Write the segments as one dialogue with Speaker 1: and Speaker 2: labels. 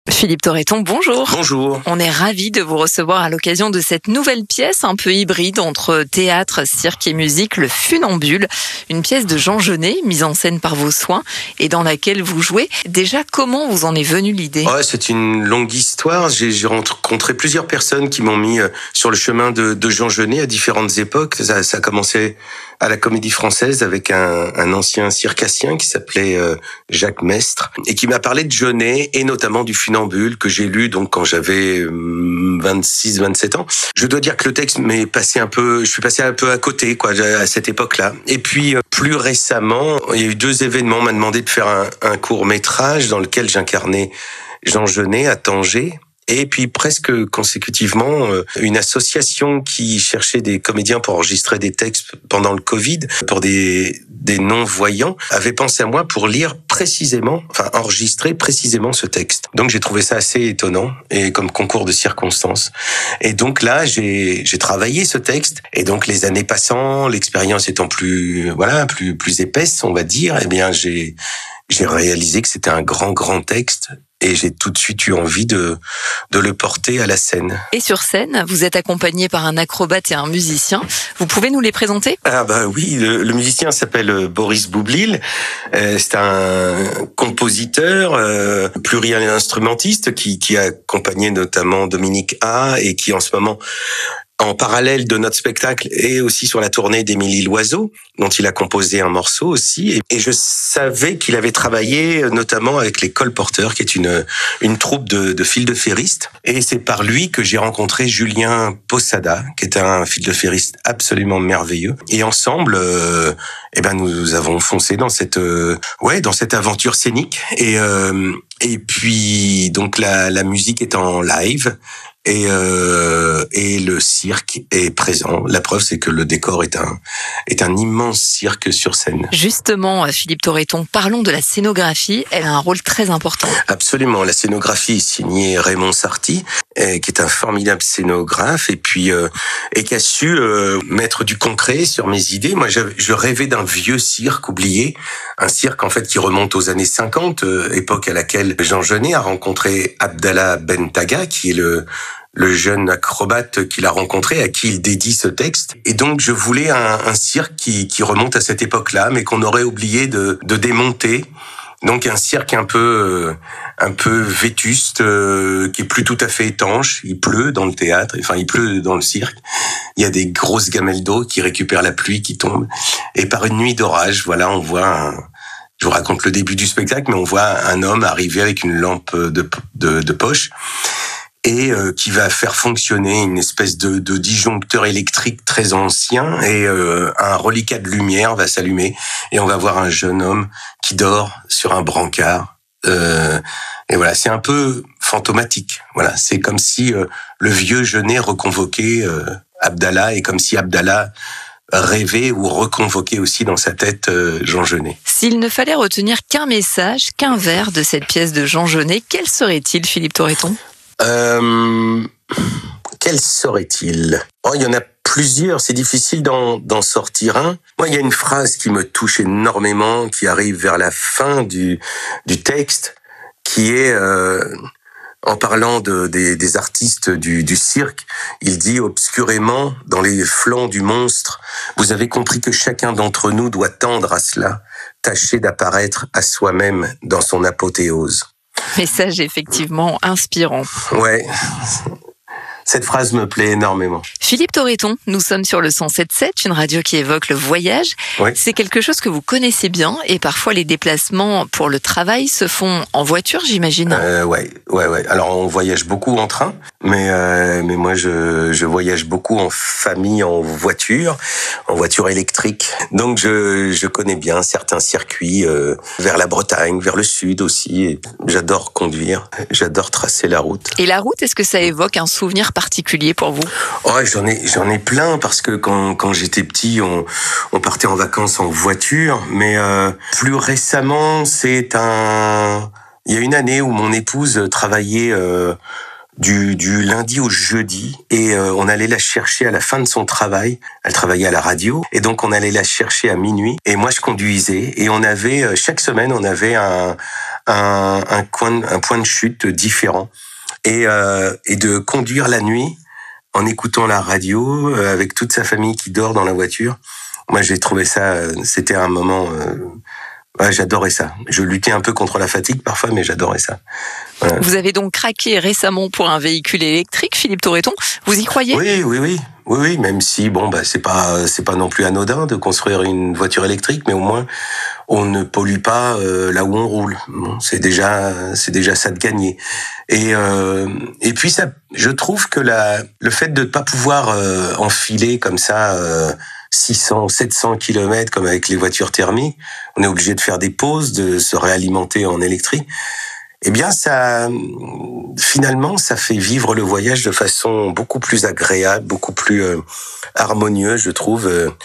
Speaker 1: Philippe Torreton, bonjour.
Speaker 2: Bonjour.
Speaker 1: On est ravis de vous recevoir à l'occasion de cette nouvelle pièce un peu hybride entre théâtre, cirque et musique, Le Funambule. Une pièce de Jean Genet, mise en scène par vos soins et dans laquelle vous jouez. Déjà, comment vous en est venue l'idée ?
Speaker 2: C'est une longue histoire. J'ai rencontré plusieurs personnes qui m'ont mis sur le chemin de Jean Genet à différentes époques. Ça a commencé à la Comédie Française avec un ancien circassien qui s'appelait Jacques Mestre et qui m'a parlé de Genet et notamment du Funambule que j'ai lu donc quand j'avais 26-27 ans. Je dois dire que le texte je suis passé un peu à côté à cette époque-là. Et puis plus récemment, il y a eu 2 événements. On m'a demandé de faire un court-métrage dans lequel j'incarnais Jean Genet à Tanger. Et puis presque consécutivement, une association qui cherchait des comédiens pour enregistrer des textes pendant le Covid, pour des non-voyants, avait pensé à moi pour enregistrer précisément ce texte. Donc j'ai trouvé ça assez étonnant et comme concours de circonstances. Et donc là, j'ai travaillé ce texte. Et donc les années passant, l'expérience étant plus épaisse, on va dire, eh bien j'ai réalisé que c'était un grand texte. Et j'ai tout de suite eu envie de le porter à la scène.
Speaker 1: Et sur scène, vous êtes accompagné par un acrobate et un musicien. Vous pouvez nous les présenter ?
Speaker 2: Oui, le musicien s'appelle Boris Boublil. C'est un compositeur, pluri-instrumentiste qui a accompagné notamment Dominique A et qui en ce moment, en parallèle de notre spectacle et aussi sur la tournée d'Émilie Loiseau, dont il a composé un morceau aussi. Et je savais qu'il avait travaillé notamment avec les Colporteurs, qui est une troupe de fil-de-ferristes. Et c'est par lui que j'ai rencontré Julien Posada, qui est un fil-de-ferriste absolument merveilleux. Et ensemble, nous avons foncé dans cette aventure scénique. Et puis donc la musique est en live. Et le cirque est présent. La preuve, c'est que le décor est un immense cirque sur scène.
Speaker 1: Justement, Philippe Torreton, parlons de la scénographie. Elle a un rôle très important.
Speaker 2: Absolument. La scénographie est signée Raymond Sarty, qui est un formidable scénographe et puis et qui a su mettre du concret sur mes idées. Moi, je rêvais d'un vieux cirque oublié, un cirque en fait qui remonte aux années 50, époque à laquelle Jean Genet a rencontré Abdallah Bentaga, qui est le jeune acrobate qu'il a rencontré, à qui il dédie ce texte. Et donc, je voulais un cirque qui remonte à cette époque-là, mais qu'on aurait oublié de démonter. Donc, un cirque un peu vétuste, qui est plus tout à fait étanche. Il pleut dans le théâtre, il pleut dans le cirque. Il y a des grosses gamelles d'eau qui récupèrent la pluie qui tombe. Et par une nuit d'orage, on voit je vous raconte le début du spectacle, mais on voit un homme arriver avec une lampe de poche. Et qui va faire fonctionner une espèce de disjoncteur électrique très ancien et un reliquat de lumière va s'allumer et on va voir un jeune homme qui dort sur un brancard. Et voilà, c'est un peu fantomatique. Voilà, c'est comme si le vieux Genet reconvoquait Abdallah et comme si Abdallah rêvait ou reconvoquait aussi dans sa tête Jean Genet.
Speaker 1: S'il ne fallait retenir qu'un message, qu'un vers de cette pièce de Jean Genet, quel serait-il, Philippe Torreton ?
Speaker 2: Quel serait-il ? Il y en a plusieurs, c'est difficile d'en sortir un. Moi, il y a une phrase qui me touche énormément, qui arrive vers la fin du texte, qui est, en parlant des artistes du cirque, il dit obscurément, dans les flancs du monstre, vous avez compris que chacun d'entre nous doit tendre à cela, tâcher d'apparaître à soi-même dans son apothéose.
Speaker 1: Message effectivement inspirant.
Speaker 2: Ouais, cette phrase me plaît énormément.
Speaker 1: Philippe Torreton, nous sommes sur le 107.7, une radio qui évoque le voyage.
Speaker 2: Oui.
Speaker 1: C'est quelque chose que vous connaissez bien et parfois les déplacements pour le travail se font en voiture, j'imagine.
Speaker 2: Ouais. Alors on voyage beaucoup en train, mais moi je voyage beaucoup en famille, en voiture électrique. Donc je connais bien certains circuits vers la Bretagne, vers le sud aussi. Et j'adore conduire, j'adore tracer la route.
Speaker 1: Et la route, est-ce que ça évoque un souvenir particulier pour vous ?
Speaker 2: J'en ai plein parce que quand j'étais petit, on partait en vacances en voiture, mais plus récemment, il y a une année où mon épouse travaillait du lundi au jeudi, et on allait la chercher à la fin de son travail. Elle travaillait à la radio, et donc on allait la chercher à minuit, et moi je conduisais, et on avait chaque semaine on avait un point de chute différent, et de conduire la nuit en écoutant la radio avec toute sa famille qui dort dans la voiture. Moi j'ai trouvé ça, c'était un moment, j'adorais ça. Je luttais un peu contre la fatigue parfois, mais j'adorais ça. Voilà.
Speaker 1: Vous avez donc craqué récemment pour un véhicule électrique, Philippe Torreton. Vous y croyez ?
Speaker 2: Oui, même si c'est pas non plus anodin de construire une voiture électrique, mais au moins on ne pollue pas là où on roule. Bon, c'est déjà ça de gagner. Et puis ça, je trouve que le fait de ne pas pouvoir enfiler comme ça 600, 700 kilomètres comme avec les voitures thermiques, on est obligé de faire des pauses, de se réalimenter en électrique. Eh bien, finalement, ça fait vivre le voyage de façon beaucoup plus agréable, beaucoup plus harmonieuse, je trouve.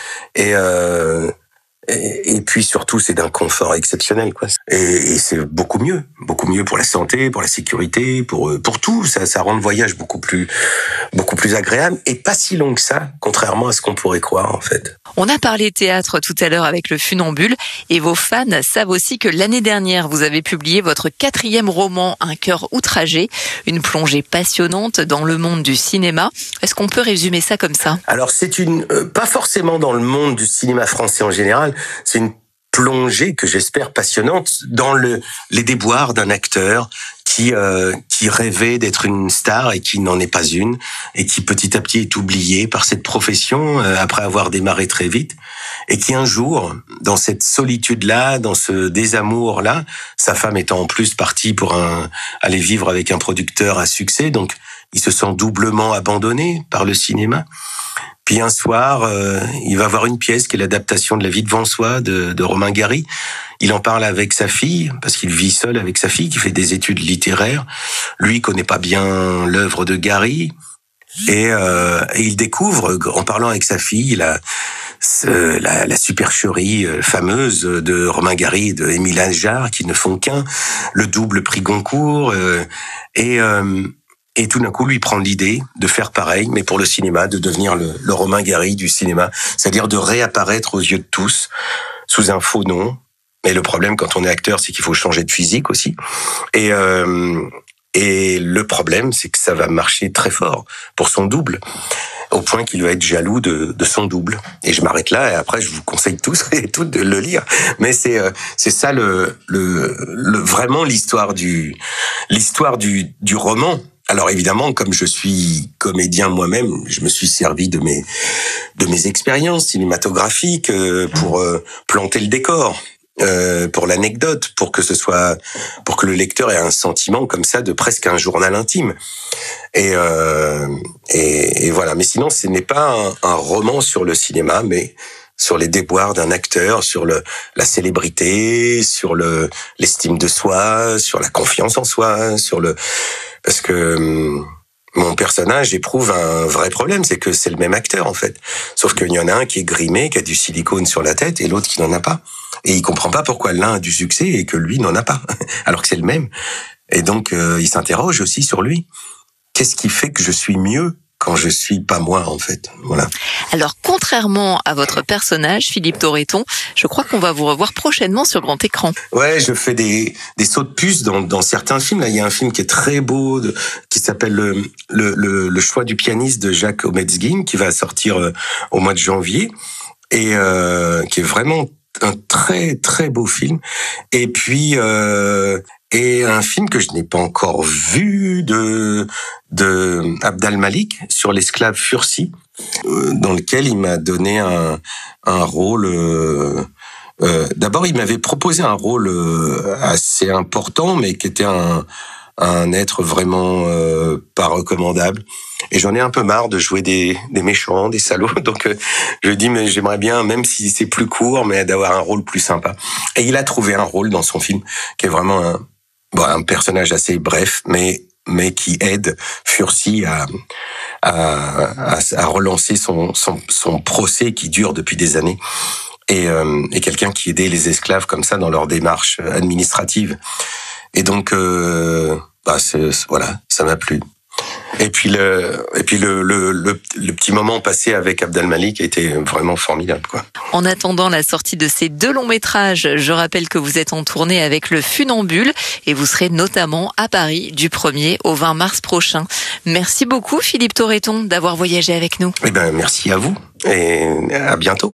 Speaker 2: Et puis surtout, c'est d'un confort exceptionnel, quoi. Et c'est beaucoup mieux pour la santé, pour la sécurité, pour tout. Ça rend le voyage beaucoup plus agréable et pas si long que ça, contrairement à ce qu'on pourrait croire en fait.
Speaker 1: On a parlé théâtre tout à l'heure avec le Funambule, et vos fans savent aussi que l'année dernière, vous avez publié votre 4e roman, Un cœur outragé, une plongée passionnante dans le monde du cinéma. Est-ce qu'on peut résumer ça comme ça ?
Speaker 2: Alors c'est pas forcément dans le monde du cinéma français en général, c'est une plongée que j'espère passionnante dans les déboires d'un acteur qui rêvait d'être une star et qui n'en est pas une, et qui petit à petit est oublié par cette profession après avoir démarré très vite, et qui un jour, dans cette solitude-là, dans ce désamour-là, sa femme étant en plus partie pour aller vivre avec un producteur à succès, donc il se sent doublement abandonné par le cinéma. Puis un soir, il va voir une pièce qui est l'adaptation de La vie devant soi de Romain Gary. Il en parle avec sa fille, parce qu'il vit seul avec sa fille, qui fait des études littéraires. Lui, il connaît pas bien l'œuvre de Gary. Et il découvre, en parlant avec sa fille, la supercherie fameuse de Romain Gary et de Émile Ajar, qui ne font qu'un, le double prix Goncourt, et tout d'un coup, lui prend l'idée de faire pareil, mais pour le cinéma, de devenir le Romain Gary du cinéma, c'est-à-dire de réapparaître aux yeux de tous sous un faux nom. Mais le problème, quand on est acteur, c'est qu'il faut changer de physique aussi. Et le problème, c'est que ça va marcher très fort pour son double, au point qu'il va être jaloux de son double. Et je m'arrête là, et après, je vous conseille tous et toutes de le lire. Mais c'est ça vraiment l'histoire du roman. Alors évidemment, comme je suis comédien moi-même, je me suis servi de mes expériences cinématographiques pour planter le décor, pour l'anecdote, pour que le lecteur ait un sentiment comme ça de presque un journal intime. Et voilà. Mais sinon, ce n'est pas un roman sur le cinéma, mais sur les déboires d'un acteur, sur la célébrité, sur l'estime de soi, sur la confiance en soi, parce que mon personnage éprouve un vrai problème, c'est que c'est le même acteur en fait. Sauf qu'il y en a un qui est grimé, qui a du silicone sur la tête, et l'autre qui n'en a pas. Et il comprend pas pourquoi l'un a du succès et que lui n'en a pas, alors que c'est le même. Et donc il s'interroge aussi sur lui. Qu'est-ce qui fait que je suis mieux quand je suis pas moi, en fait. Voilà.
Speaker 1: Alors, contrairement à votre personnage, Philippe Torreton, je crois qu'on va vous revoir prochainement sur grand écran.
Speaker 2: Ouais, je fais des sauts de puce dans certains films. Là, il y a un film qui est très beau, qui s'appelle le choix du pianiste de Jacques Ometsguin, qui va sortir au mois de janvier, et qui est vraiment un très très beau film. Et puis et un film que je n'ai pas encore vu de Abdal Malik sur l'esclave Fursi, dans lequel il m'a donné un rôle. D'abord, il m'avait proposé un rôle assez important, mais qui était un être vraiment pas recommandable. Et j'en ai un peu marre de jouer des méchants, des salauds. Donc je dis, mais j'aimerais bien, même si c'est plus court, mais d'avoir un rôle plus sympa. Et il a trouvé un rôle dans son film qui est vraiment un personnage assez bref, mais qui aide Fursi à relancer son procès qui dure depuis des années. Et quelqu'un qui aidait les esclaves comme ça dans leur démarche administrative. Et donc, voilà, ça m'a plu. Et puis le petit moment passé avec Abdel Malik a été vraiment formidable, quoi.
Speaker 1: En attendant la sortie de ces 2 longs métrages, je rappelle que vous êtes en tournée avec le Funambule et vous serez notamment à Paris du 1er au 20 mars prochain. Merci beaucoup Philippe Torreton d'avoir voyagé avec nous.
Speaker 2: Merci à vous et à bientôt.